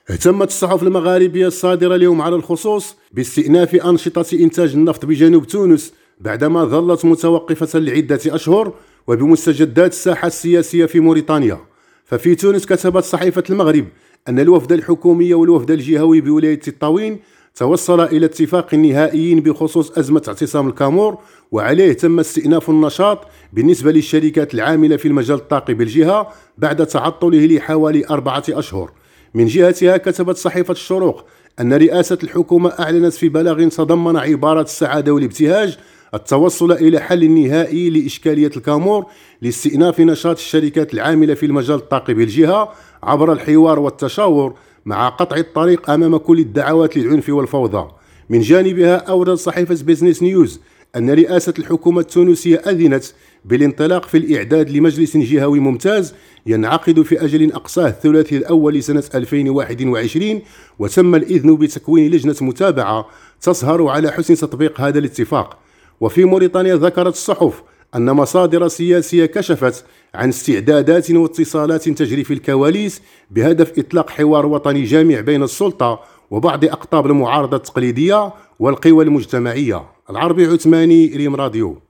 اهتمت الصحف المغاربية الصادرة اليوم على الخصوص باستئناف أنشطة إنتاج النفط بجنوب تونس بعدما ظلت متوقفة لعدة أشهر، وبمستجدات الساحة السياسية في موريتانيا. ففي تونس كتبت صحيفة المغرب أن الوفد الحكومي والوفد الجهوي بولاية الطاوين توصل إلى اتفاق نهائي بخصوص أزمة اعتصام الكامور، وعليه تم استئناف النشاط بالنسبة للشركات العاملة في المجال الطاقي بالجهة بعد تعطله لحوالي 4 أشهر. من جهتها كتبت صحيفة الشروق أن رئاسة الحكومة أعلنت في بلاغ تضمن عبارة السعادة والابتهاج التوصل إلى حل نهائي لإشكالية الكامور لاستئناف نشاط الشركات العاملة في المجال الطاقي بالجهة عبر الحوار والتشاور، مع قطع الطريق أمام كل الدعوات للعنف والفوضى. من جانبها أوردت صحيفة بيزنس نيوز أن رئاسة الحكومة التونسية أذنت بالانطلاق في الإعداد لمجلس جهوي ممتاز ينعقد في أجل أقصاه الثلاثي الأول لسنة 2021، وتم الإذن بتكوين لجنة متابعة تسهر على حسن تطبيق هذا الاتفاق. وفي موريتانيا ذكرت الصحف أن مصادر سياسية كشفت عن استعدادات واتصالات تجري في الكواليس بهدف إطلاق حوار وطني جامع بين السلطة وبعض أقطاب المعارضة التقليدية والقوى المجتمعية. العربي عثماني، ريم راديو.